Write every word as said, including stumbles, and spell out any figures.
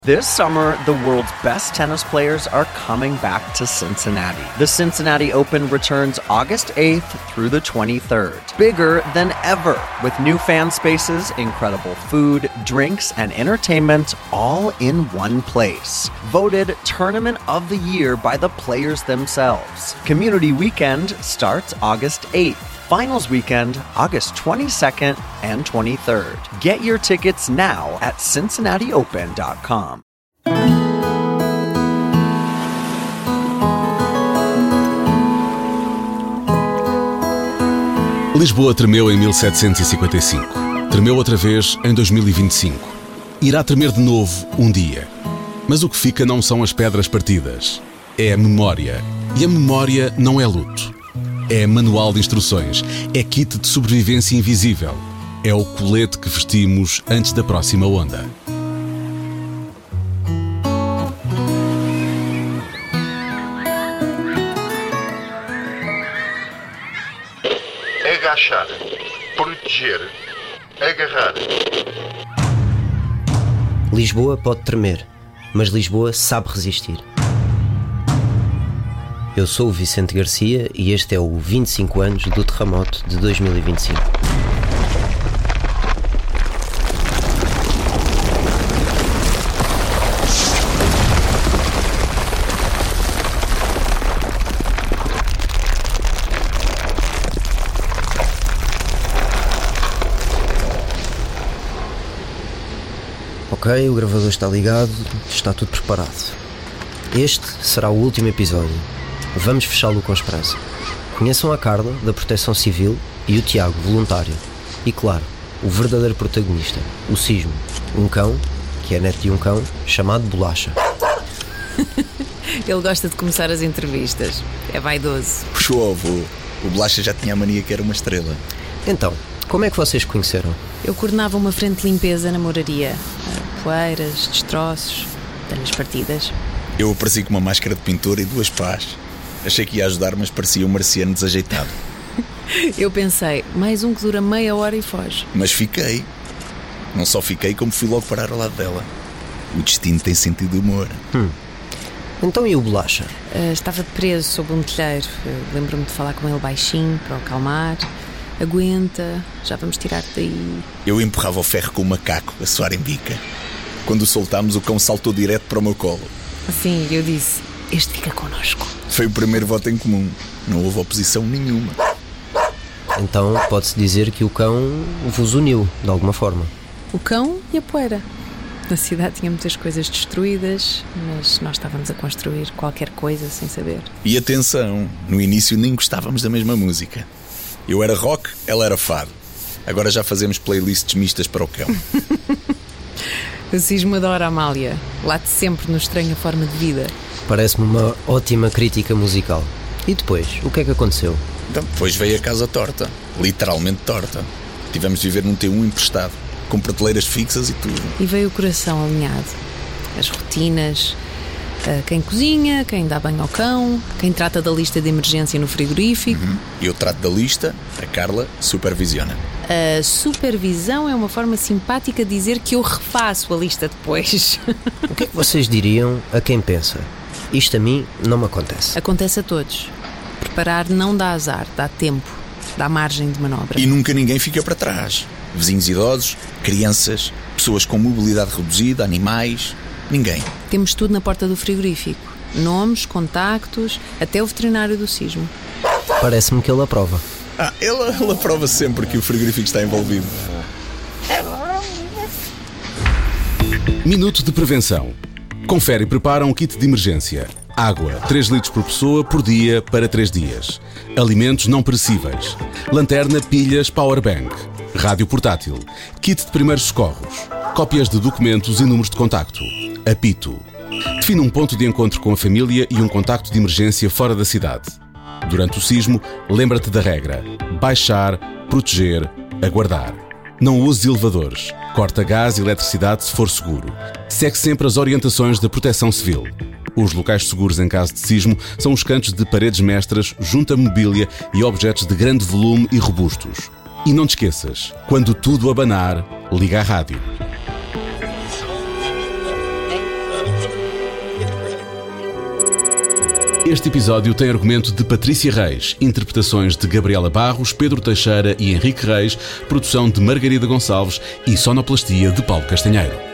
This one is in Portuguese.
This summer, the world's best tennis players are coming back to Cincinnati. The Cincinnati Open returns August eighth through the twenty-third. Bigger than ever, with new fan spaces, incredible food, drinks, and entertainment all in one place. Voted Tournament of the Year by the players themselves. Community Weekend starts August eighth. Finals Weekend, August twenty-second and twenty-third. Get your tickets now at cincinnati open dot com. Lisboa tremeu em mil setecentos e cinquenta e cinco. Tremeu outra vez em dois mil e vinte e cinco. Irá tremer de novo um dia. Mas o que fica não são as pedras partidas. É a memória. E a memória não é luto. É manual de instruções, é kit de sobrevivência invisível, é o colete que vestimos antes da próxima onda. Agachar, proteger, agarrar. Lisboa pode tremer, mas Lisboa sabe resistir. Eu sou o Vicente Garcia e este é o vinte e cinco anos do terremoto de dois mil e vinte e cinco. Ok, o gravador está ligado, está tudo preparado. Este será o último episódio. Vamos fechá-lo com esperança. Conheçam a Carla, da Proteção Civil, e o Tiago, voluntário. E claro, o verdadeiro protagonista, o Sismo, um cão, que é neto de um cão, chamado Bolacha. Ele gosta de começar as entrevistas. É vaidoso. Puxou o avô. O Bolacha já tinha a mania que era uma estrela. Então, como é que vocês conheceram? Eu coordenava uma frente de limpeza na moraria. Poeiras, destroços, telhas partidas. Eu apareci com uma máscara de pintor e duas pás. Achei que ia ajudar, mas parecia um marciano desajeitado. Eu pensei, mais um que dura meia hora e foge. Mas fiquei. Não só fiquei, como fui logo parar ao lado dela. O destino tem sentido de humor. Hum. Então e o Bolacha? Uh, estava preso sob um telheiro. Eu lembro-me de falar com ele baixinho, para o acalmar. Aguenta, já vamos tirar-te daí. Eu empurrava o ferro com o macaco, a suar em bica. Quando o soltámos, o cão saltou direto para o meu colo. Sim, eu disse, este fica connosco. Foi o primeiro voto em comum. Não houve oposição nenhuma. Então pode-se dizer que o cão vos uniu, de alguma forma. O cão e a poeira. A cidade tinha muitas coisas destruídas, mas nós estávamos a construir qualquer coisa sem saber. E atenção, no início nem gostávamos da mesma música. Eu era rock, ela era fado. Agora já fazemos playlists mistas para o cão. O Sismo adora a Amália. Late sempre no estranha forma de vida. Parece-me uma ótima crítica musical. E depois, o que é que aconteceu? Então, depois veio a casa torta. Literalmente torta. Tivemos de viver num T um emprestado, com prateleiras fixas e tudo. E veio o coração alinhado. As rotinas, quem cozinha, quem dá banho ao cão, quem trata da lista de emergência no frigorífico. Uhum. Eu trato da lista, a Carla supervisiona. A supervisão é uma forma simpática de dizer que eu refaço a lista depois. O que é que vocês diriam a quem pensa? Isto a mim não me acontece. Acontece a todos. Preparar não dá azar, dá tempo, dá margem de manobra. E nunca ninguém fica para trás. Vizinhos idosos, crianças, pessoas com mobilidade reduzida, animais... Ninguém. Temos tudo na porta do frigorífico. Nomes, contactos, até o veterinário do Sismo. Parece-me que ele aprova. Ah, ele, ele aprova sempre que o frigorífico está envolvido. Minuto de prevenção. Confere e prepara um kit de emergência. Água, três litros por pessoa por dia para três dias. Alimentos não perecíveis. Lanterna, pilhas, powerbank. Rádio portátil. Kit de primeiros socorros. Cópias de documentos e números de contacto. Apito. Define um ponto de encontro com a família e um contacto de emergência fora da cidade. Durante o sismo, lembra-te da regra: baixar, proteger, aguardar. Não uses elevadores. Corta gás e eletricidade se for seguro. Segue sempre as orientações da Proteção Civil. Os locais seguros em caso de sismo são os cantos de paredes mestras, junto a mobília e objetos de grande volume e robustos. E não te esqueças, quando tudo abanar, liga à rádio. Este episódio tem argumento de Patrícia Reis, interpretações de Gabriela Barros, Pedro Teixeira e Henrique Reis, produção de Margarida Gonçalves e sonoplastia de Paulo Castanheiro.